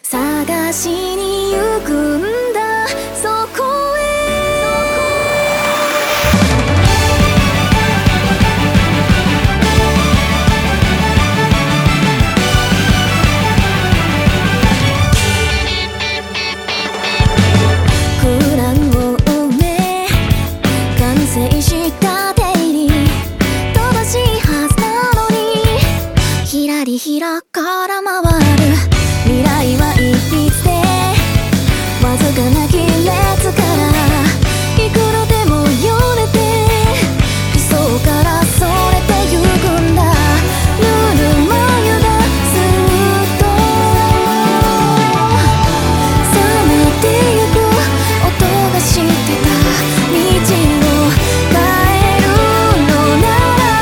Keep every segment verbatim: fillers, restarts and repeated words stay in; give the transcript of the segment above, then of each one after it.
探しに行くんだそこへ空欄を埋め完成したデイリー正しいはずなのにひらりひらから回る未来は一筆でわずかな亀裂からいくらでも読めて理想からそれてゆくんだぬるま湯がずっと冷めてゆく音がしてた道を変えるのな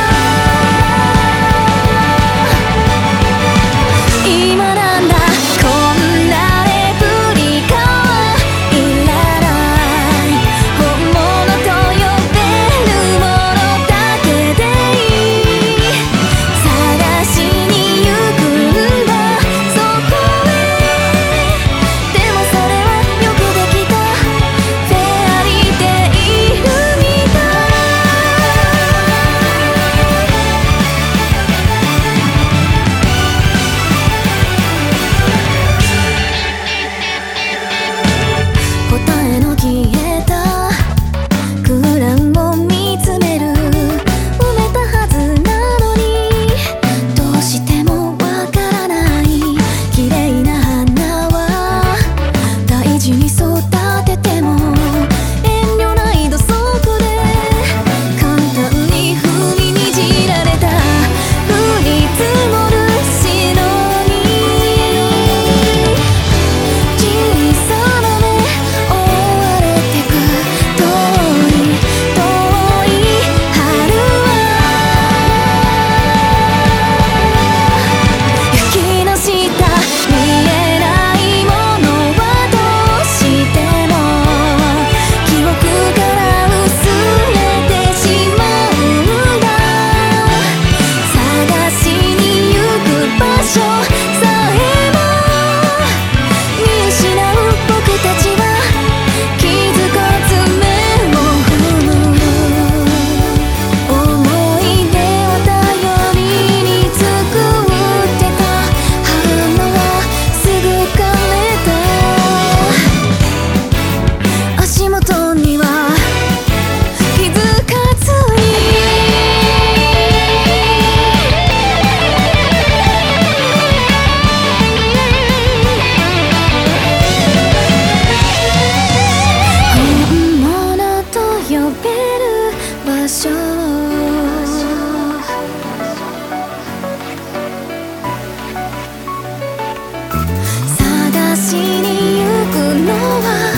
ら今なんだこんなレプリカはいらない本物と呼べるものだけでいい探しに行くんだそこへでもそれはよくできたフェアリーテイルみたい答えの消えた空欄を見つめる埋めたはずなのにどうしてもわからない綺麗な花は大事に育てても遠慮ない土足で簡単に踏みにじられた降り積もる白に小さな目追われてく遠い遠い春は雪の下見えないものはどうしても記憶から薄れてしまうんだ探しに行く場所さえも見失う僕たちは気づかず目を踏む思い出を頼りに作ってた花はすぐ枯れた足元には気づかずに本物と呼べる場所探しに行くのは